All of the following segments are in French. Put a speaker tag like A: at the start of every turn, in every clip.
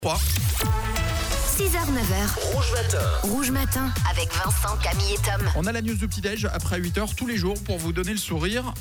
A: 3.
B: 6h-9h, Rouge Matin, avec Vincent, Camille et Tom.
A: On a la news du petit-déj après 8h tous les jours pour vous donner le sourire.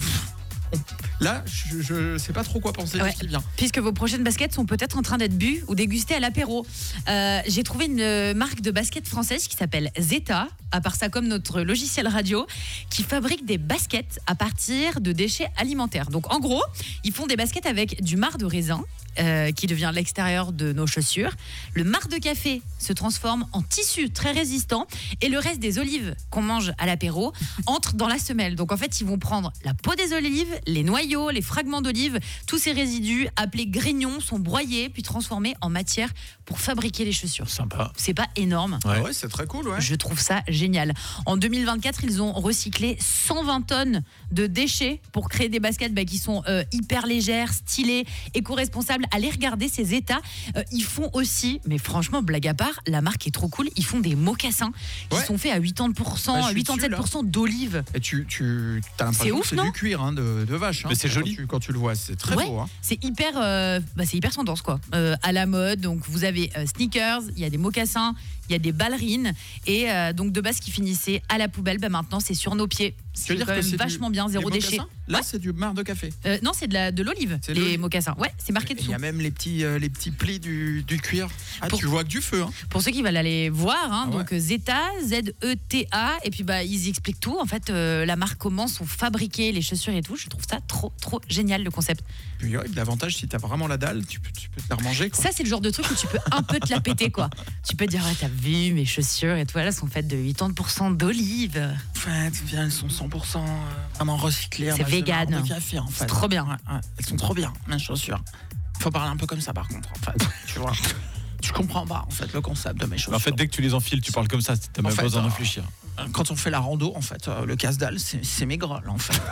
A: Là, je sais pas trop quoi penser de ce qui vient.
C: Puisque vos prochaines baskets sont peut-être en train d'être bues ou dégustées à l'apéro. J'ai trouvé une marque de baskets française qui s'appelle Zeta, à part ça comme notre logiciel radio, qui fabrique des baskets à partir de déchets alimentaires. Donc en gros, ils font des baskets avec du marc de raisin, qui devient l'extérieur de nos chaussures. Le marc de café se transforme en tissu très résistant et le reste des olives qu'on mange à l'apéro entre dans la semelle. Donc en fait, ils vont prendre la peau des olives, les noyaux, les fragments d'olives, tous ces résidus appelés grignons sont broyés puis transformés en matière pour fabriquer les chaussures.
D: Sympa.
C: C'est pas énorme?
A: Ouais, c'est très cool. Ouais.
C: Je trouve ça génial. En 2024, ils ont recyclé 120 tonnes de déchets pour créer des baskets qui sont hyper légères, stylées, éco-responsables. Allez regarder ces états. Ils font aussi, mais franchement, blague à part, la marque est trop cool. Ils font des mocassins qui sont faits à 80%, 87% d'olive.
A: Et tu as l'impression que c'est du cuir de vache.
D: Mais c'est joli.
A: Quand tu le vois, c'est très beau. Hein.
C: C'est hyper tendance quoi. À la mode. Donc vous avez sneakers, il y a des mocassins, il y a des ballerines et donc de base qui finissaient à la poubelle. Maintenant c'est sur nos pieds. C'est quand même vachement bien, zéro déchet.
A: Là c'est du marc de café.
C: Non, c'est de l'olive. Les mocassins. Ouais, c'est marqué dessous.
A: Il y a même les petits plis du cuir. Tu vois que du feu. Hein.
C: Pour ceux qui veulent aller voir, donc Zeta, Z-E-T-A, et puis ils expliquent tout. En fait, la marque comment sont fabriquées les chaussures et tout. Je trouve ça trop génial le concept.
A: Puis l'avantage, si t'as vraiment la dalle, tu peux te la remanger. Quoi.
C: Ça, c'est le genre de truc où tu peux un peu te la péter quoi. Tu peux dire t'as vu mes chaussures et tout, elles sont faites de 80% d'olive.
A: En fait, elles sont 100% vraiment recyclées.
C: C'est vegan.
A: De café, en fait.
C: C'est trop bien.
A: Ouais. Elles sont trop bien, mes chaussures. Faut parler un peu comme ça par contre. En fait, tu vois. Je comprends pas en fait le concept de mes chaussures.
D: En fait, dès que tu les enfiles, tu parles comme ça. T'as même pas besoin de réfléchir.
A: Quand on fait la rando, en fait, le casse-dalle, c'est mes grolles, en fait.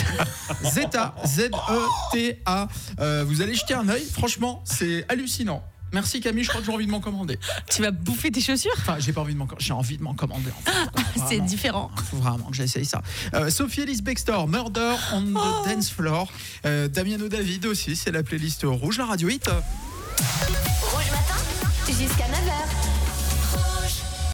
A: Zeta, Z-E-T-A. Vous allez jeter un œil. Franchement, c'est hallucinant. Merci Camille, je crois que j'ai envie de m'en commander.
C: Tu vas bouffer tes chaussures?
A: Enfin, j'ai envie de m'en commander. En fait.
C: C'est différent.
A: Il faut vraiment que j'essaye ça. Sophie Ellis Bextor, Murder on the Dance Floor. Damiano David aussi, c'est la playlist Rouge, la radio hit.
B: Rouge Matin, jusqu'à 9h.